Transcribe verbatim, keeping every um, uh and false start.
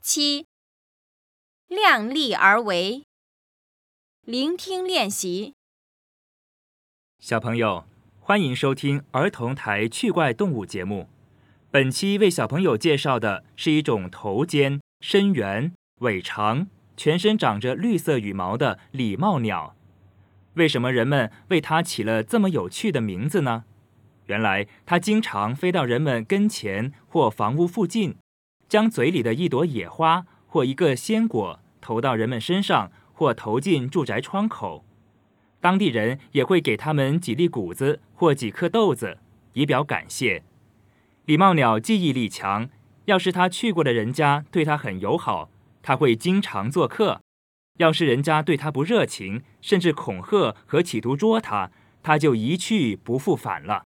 七、量力而为。聆听练习。 小朋友，欢迎收听儿童台趣怪动物节目。本期为小朋友介绍的是一种头尖、身圆、尾长、全身长着绿色羽毛的礼帽鸟。为什么人们为它起了这么有趣的名字呢？原来它经常飞到人们跟前或房屋附近，将嘴里的一朵野花或一个鲜果投到人们身上，或投进住宅窗口。当地人也会给他们几粒谷子或几颗豆子，以表感谢。礼帽鸟记忆力强，要是他去过的人家对他很友好，他会经常做客；要是人家对他不热情，甚至恐吓和企图捉他，他就一去不复返了。